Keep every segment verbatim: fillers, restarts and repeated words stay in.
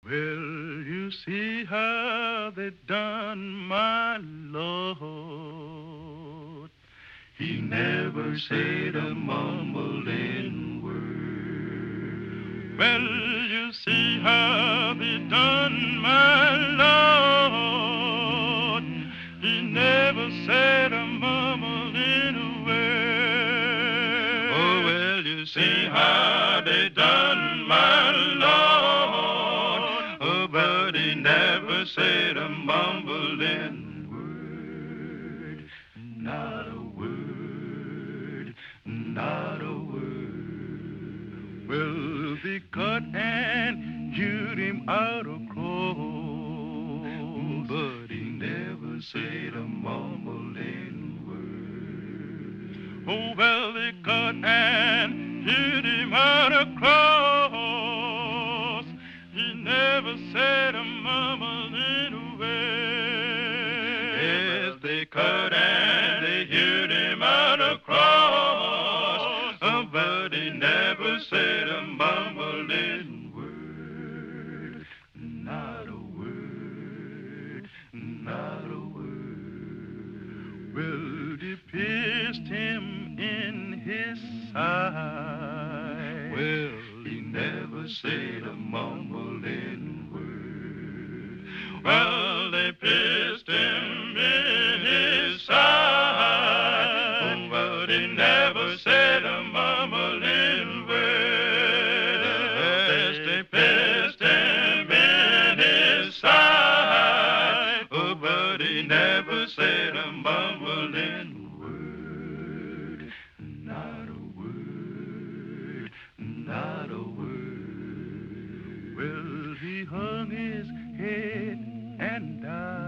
Well, you see how they done my Lord. He never said a mumbling word. Well, you see how they done my Lord. He never said a mumbling word. Oh, well, you see how they done my Lord. Oh, but he never said a mumbling word. Not a word, not a word. Well, they cut and hewed him out of clothes, but he never said a mumbling word. Oh, well, they cut and hewed him out of clothes. He never said a mumbling word. Yes, they cut and they hewed him out of cross, oh, but he never said a mumbling word. Not a word, not a word. Well, they pierced him in his side. Well, he never said a mumbling word. Well, they pierced him in his side. Oh, but he never said a mumbling word. Yes, they pierced him in his side. Oh, but he never said a mumbling word. Not a word, not a word. Well, he hung his head and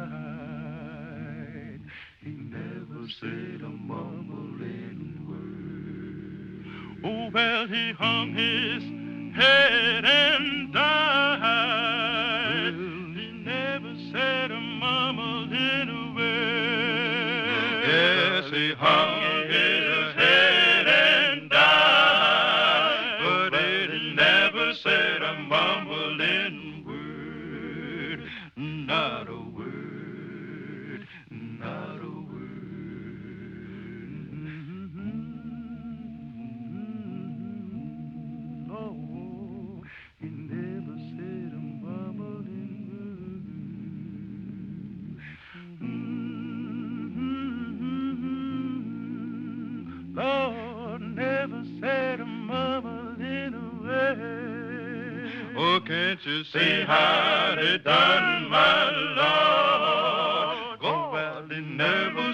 died. He never said a mumbling word. Oh, well, he hung his head and died. Well, he never said a mumbling word. Yes, he hung his head and died, but he never said a mumbling word. Not a word, not a word. No, he never said a mumbling word. Lord never said a mumbling word. Oh, can't you see how they done my Lord? Oh, well, they never